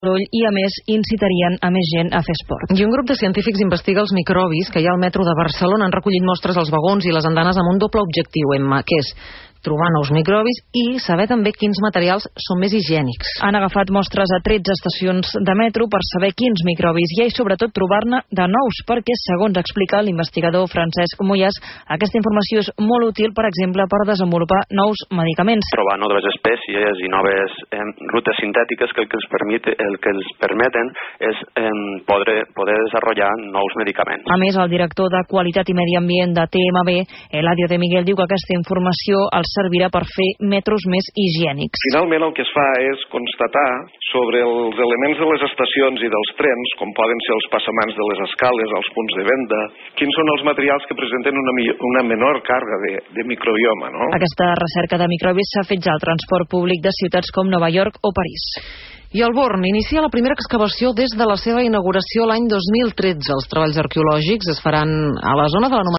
i, a més, incitarien a més gent a fer esport. I un grup de científics investiga els microbis que hi ha al metro de Barcelona. Han recollit mostres als vagons i les andanes amb un doble objectiu, Emma, que és trobar nous microbis i saber també quins materials són més higiènics. Han agafat mostres a 13 estacions de metro per saber quins microbis hi ha i sobretot trobar-ne de nous, perquè, segons explica l'investigador Francesc Moyàs, aquesta informació és molt útil, per exemple, per desenvolupar nous medicaments. Trobar noves espècies i noves rutes sintètiques que el que ens permeten és poder desenvolupar nous medicaments. A més, el director de Qualitat i Medi Ambient de TMB, Eladio de Miguel, diu que aquesta informació els servirà per fer metros més higiènics. Finalment el que es fa és constatar sobre els elements de les estacions i dels trens, com poden ser els passamans de les escales, els punts de venda, quins són els materials que presenten una menor càrrega de microbioma, no? Aquesta recerca de microbis s'ha fet ja al transport públic de ciutats com Nova York o París. I el Born inicia la primera excavació des de la seva inauguració l'any 2013. Els treballs arqueològics es faran a la zona de la